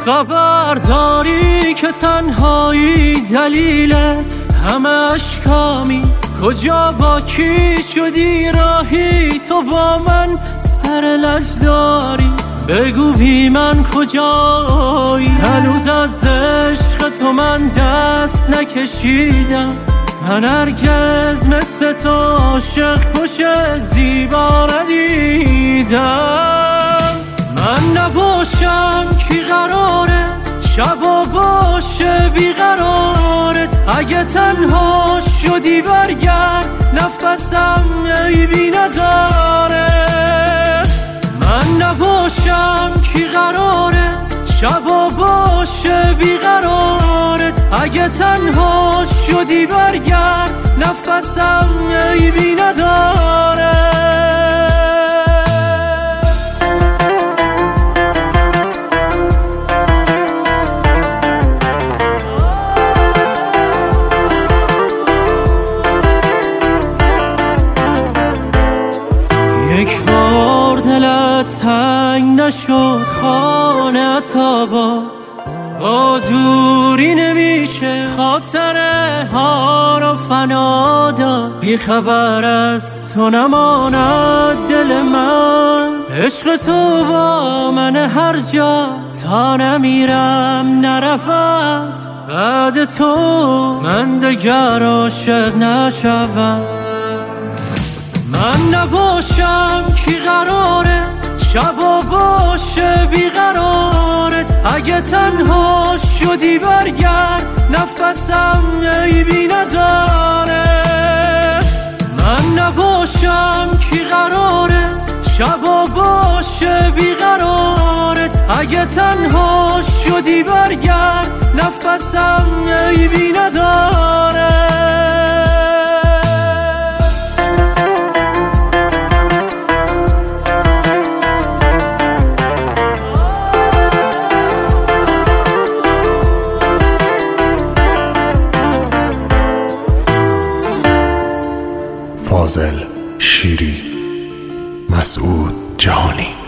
خبر داری که تنهایی دلیل همه اشکامی؟ کجا با کی شدی راهی تو با من سر لج داری؟ بگو بی من کجایی؟ هنوز از عشق تو من دست نکشیدم، من هرگز مثل تو عاشق کش زیبا ندیدم. من نباشم کی قراره شبا باشه بیقرارت؟ اگه تنها شدی برگرد نفسم عیبی نداره. من نباشم کی قراره شبا باشه بیقرارت؟ اگه تنها شدی برگرد نفسم عیبی نداره. یک بار دلت تنگ نشد خانه تا با دوری نمیشه خاطره ها رو فنا داد. بی خبر از تو نماند دل من، عشق تو با من هر جا تا نمیرم نرفت. بعد تو من دگر عاشق نشوم. من نباشم کی قراره شبا باشه بیقرارت؟ اگه تنها شدی برگرد نفسم عیبی نداره. من نباشم کی قراره شبا باشه بیقرارت؟ اگه تنها شدی برگرد نفسم عیبی نداره. فاضل شیری، مسعود جهانی.